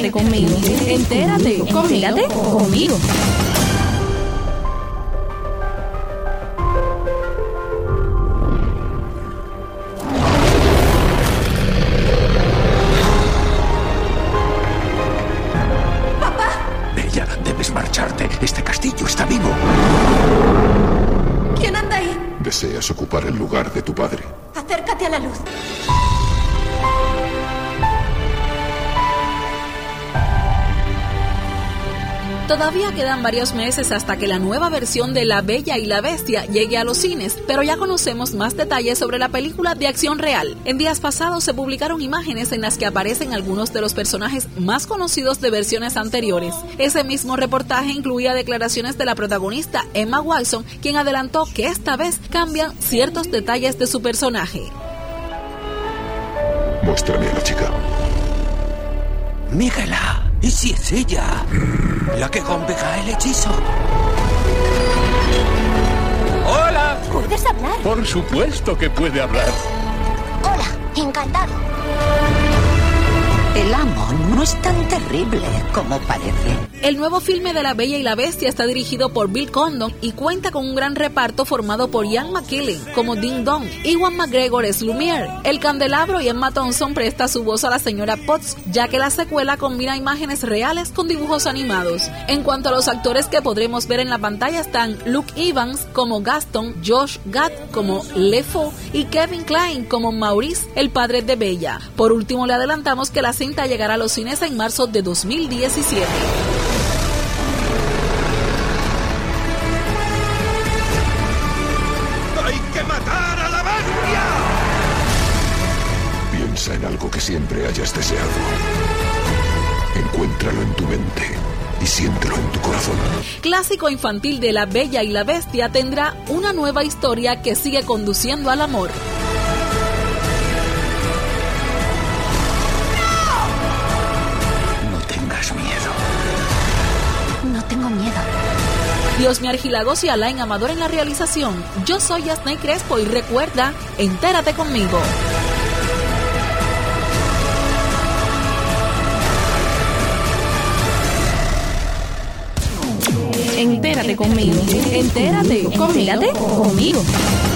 Entérate conmigo. Entérate conmigo. Bella, debes marcharte. Este castillo está vivo. ¿Quién anda ahí? Deseas ocupar el lugar de tu padre. Acércate a la luz. Todavía quedan varios meses hasta que la nueva versión de La Bella y la Bestia llegue a los cines, pero ya conocemos más detalles sobre la película de acción real. En días pasados se publicaron imágenes en las que aparecen algunos de los personajes más conocidos de versiones anteriores. Ese mismo reportaje incluía declaraciones de la protagonista Emma Watson, quien adelantó que esta vez cambian ciertos detalles de su personaje. Muéstrame a la chica. Míguela. ¿Y si es ella? La que convoca el hechizo. ¡Hola! ¿Puedes hablar? Por supuesto que puede hablar. Hola, encantado. El amo no es tan terrible como parece. El nuevo filme de La Bella y la Bestia está dirigido por Bill Condon y cuenta con un gran reparto formado por Ian McKellen como Ding Dong, Ewan McGregor es Lumiere, El Candelabro y Emma Thompson presta su voz a la señora Potts, ya que la secuela combina imágenes reales con dibujos animados. En cuanto a los actores que podremos ver en la pantalla están Luke Evans como Gaston, Josh Gad como LeFou y Kevin Kline como Maurice, el padre de Bella. Por último, le adelantamos que la cinta llegará a los cines en marzo de 2017. ¡Hay que matar a la bestia! Piensa en algo que siempre hayas deseado. Encuéntralo en tu mente y siéntelo en tu corazón. Clásico infantil de La Bella y la Bestia tendrá una nueva historia que sigue conduciendo al amor. No tengas miedo. No tengo miedo. Diosmi Argilagos y Alain Amador en la realización. Yo soy Yasney Crespo y recuerda, entérate conmigo. Entérate conmigo. Entérate conmigo.